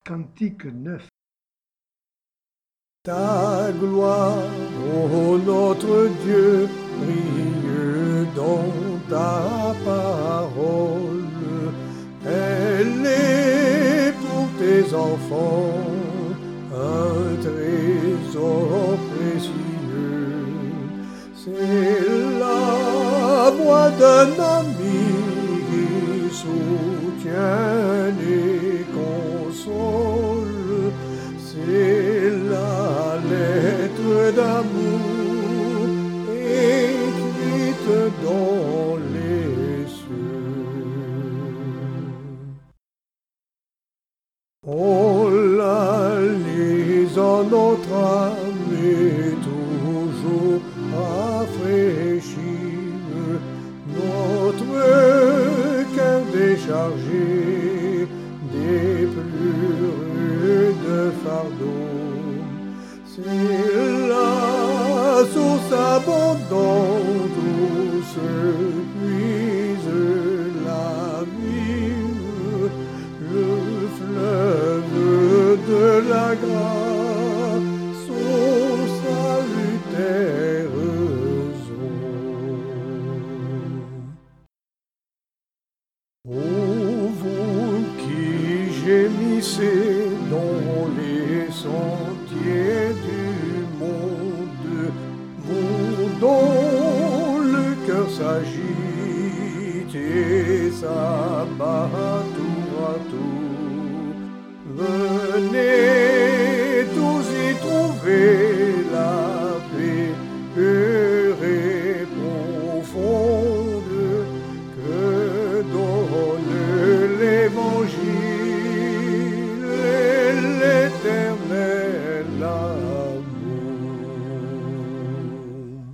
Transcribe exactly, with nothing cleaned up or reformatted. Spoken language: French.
Cantique neuf. Ta gloire, ô notre Dieu, brille dans ta parole. Elle est pour tes enfants un trésor précieux. C'est la voix d'un ami qui soutient et console. C'est la lettre d'amour écrite dans les cieux. On la lit en notre âme et toujours rafraîchie, notre cœur déchargé des plus rudes fardeaux. C'est la source abondante où se puise la vie, le fleuve de la grâce aux salutaires eaux. Ô vous qui gémissez dans les sentiers du monde, vous dont le cœur s'agite et s'abat tour à tour, venez tous y trouver la paix pure et profonde que donne l'Évangile